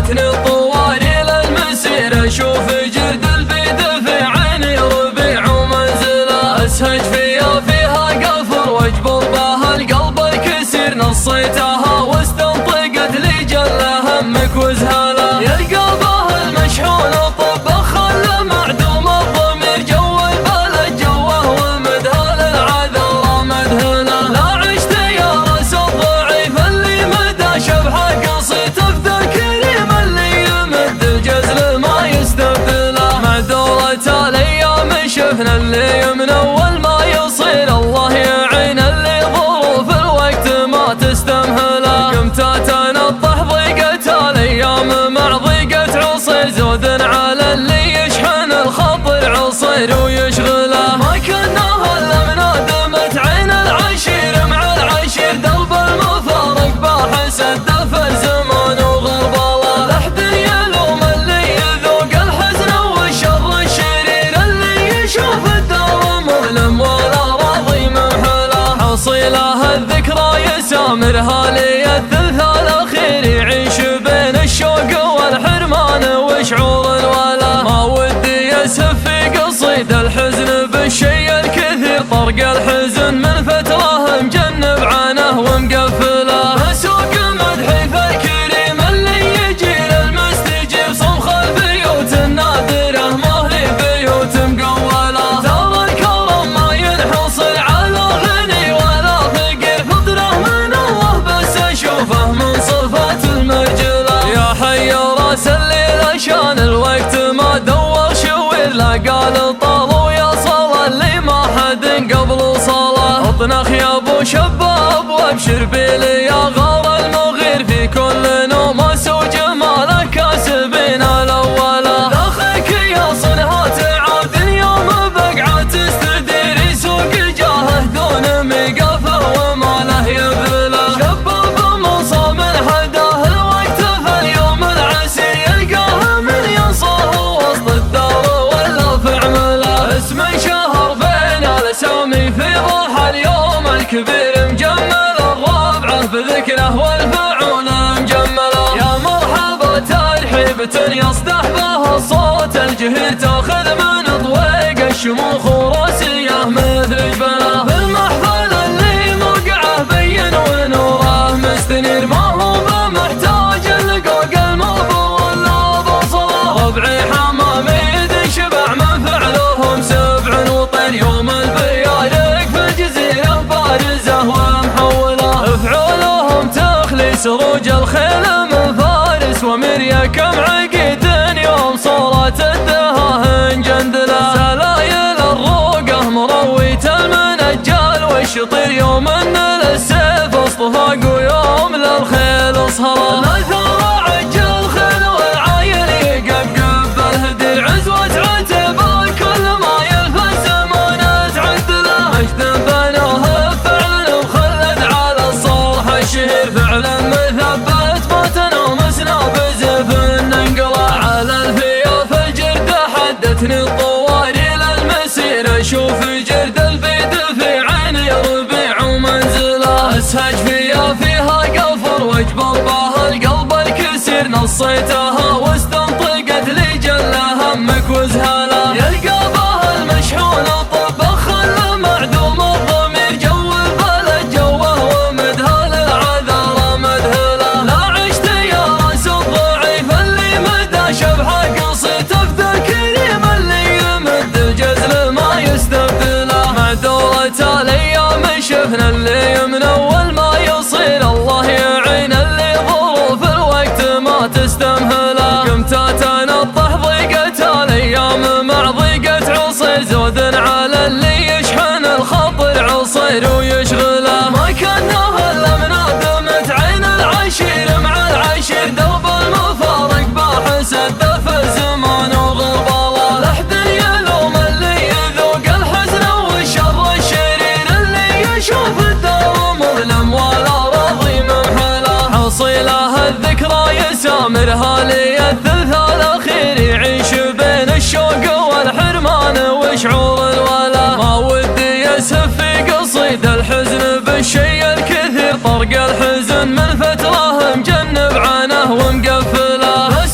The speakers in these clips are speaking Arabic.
عادتني الطواري للمسير اشوف جرد البيد في عيني ربيع ومنزله اسهج فيها قفر واجبر بها القلب الكسير نصيتها واستنطقت لي جل همك وزهاله يا القلبه المشحون طب خلى معدوم الضمير جو البلد جوه ومدهل العذر مدهله لا عشت يا راس الضعيف اللي مدى شبحه قصيت افدى كريم اللي يمد الجزل ما يستبدله مع دورة الايام شفنا اللي من اول ما يصير الله يعين اللي ظروف الوقت ما تستمهله قمت اتنطح ضيقة الايام مع ضيقة عصير زود على اللي يشحن الخطر عصير ويشغله ما كنا هلا منادمت عين العشير مع العشير درب المفارق باحسد دفى الزمان وغربله لحد يلوم اللي يذوق الحزن والشر الشرير اللي يشوف الدار مظلم ولا راضي ممحله حصيله الذكرى يسامرها لي الثلث الاخير يعيش بين الشوق والحرمان وشعور الولا ما ودي يسهب في قصيد الحزن بالشي الكثير طرق الحزن من فتره مجنب عنه ومقفله بسوق مدحي في الكريم اللي يجي للمستجيب صمخ البيوت النادره ما هي بيوت مقوله ترى الكرم ما ينحصر على غني ولا فقير فطره من الله بس اشوفه من صفات المرجله يا حي راس الليل عشان الوقت ما دور شوير لا قال طالوا يا صلاة اللي ما حد قبل صلاة اطنخ يا ابو شباب وابشر بيلي يا غار المغير في كل نومس وجماله كاسبين الاوله داخلك يا صنها تعاد اليوم بقعه تستدير يسوق جاهه دون ميقفه وما له يبذله شباب منصاب من حداه الوقت في اليوم العسير يلقاه من ينصاه وسط الدار ولا في عمله اسم شهر بين الاسامي في ضحى اليوم الكبير مجمل الرابعه بذكره والفعول مجمله يا مرحبا ترحيبة يصدح بها الصوت الجهير تاخذ من طويق الشموخ وراسيه مثل جبله في المحفل اللي موقعه بين ونوره مستنير ما هو بمحتاج القوق المرفوع ولا بصله ربعي حمامي شبع من فعلهم سبع وطير يوم البيارق في الجزيره بارزه ومحوله افعولهم تخلي سروج الخيل من فارس ومريا كم عقيد يوم صورت الدهاهن جندله سلايل الروقه مرويت المنجال والشطير يوم ان للسيف اصطفاق ويوم للخيل اصهره لا ثرى عجل خيل والعايل يقبقب الهدي عزوة عتبه كل ما يلفى الزمان تعدله مجد بنوه فعلا وخلد على الصرح الشهير فعلا مثبت ما تنومسنا بزف ننقله على الفيوف الجرده حدتني الطواري للمسير اشوف جرد البيد في عيني ربيع ومنزله اسهج فيها قفر واجبر بها القلب الكسير نصيتها واستنطقت لي جل همك وزهاله يا القلبه المشحون طب خلى معدوم الضمير جو البلد جوه ومدهل العذر مدهله لا عشت يا راس الضعيف اللي مدى شبحه قصيت افدى كريم اللي يمد الجزل ما يستبدله مع دورة الايام شفنا اللي من اول ما يصير الله يعين اللي ظروف الوقت ما تستمهله قمت اتنطح ضيقة الايام مع ضيقة عصير زود على اللي يشحن الخطر عصير ويشغله ما كنا هلا منادمت عين العشير مع العشير درب المفارق باحسد دفى الزمان وغربله لحد يلوم اللي يذوق الحزن والشر الشرير اللي يشوف الدار مظلم ولا راضي ممحله حصيله الذكرى يسامرها لي الثلث الاخير يعيش بين الشوق والحرمان وشعور الولا ما ودي يسهب في قصيد الحزن بالشي الكثير طرق الحزن من فتره مجنب عنه ومقفله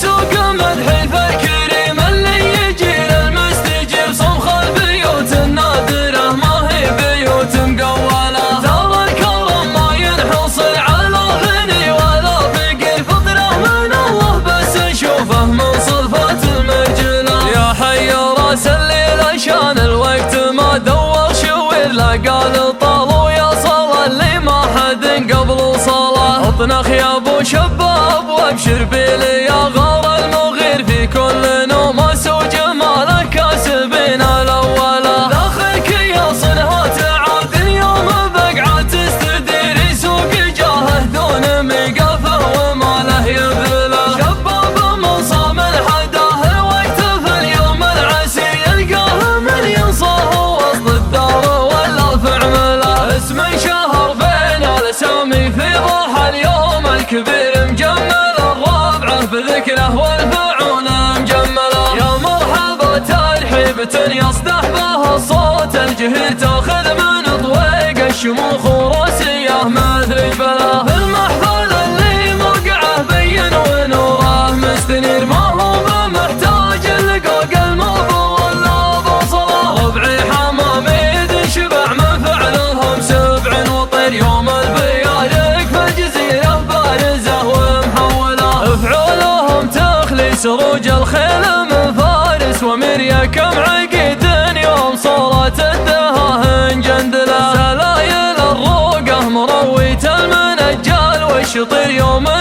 شباب وابشر بلي يا غار المغير في كل نومس وجماله كاسبين الاوله داخلك يا صنها تعاد اليوم بقعه تستدير سوق جاهه دون ميقفه وماله يذله شباب من صام الحداه وقت في اليوم العسي يلقاه من ينصاه وسط الدار ولا في عمله اسم شهر بين الاسامي في ضحى اليوم الكبير مجمل الرابعه بذكره والفعول مجمله يا مرحبا ترحيبة يصدح بها الصوت الجهير تاخذ من طويق الشموخ وراسيه مثل البلا في المحفل اللي موقعه بين ونوره مستنير ما هو بمحتاج اللقاق الموضوع ولا بصله ربعي حماميد شبع من فعلهم سبع وطير يوم البيارق في الجزيرة بارزة ومحولة افعولهم تخلي سروج الخيل من فارس ومريا كم عقيد يوم صورت الدهاهن جندله سلايل الروقه مرويت المنجال والشطير يوم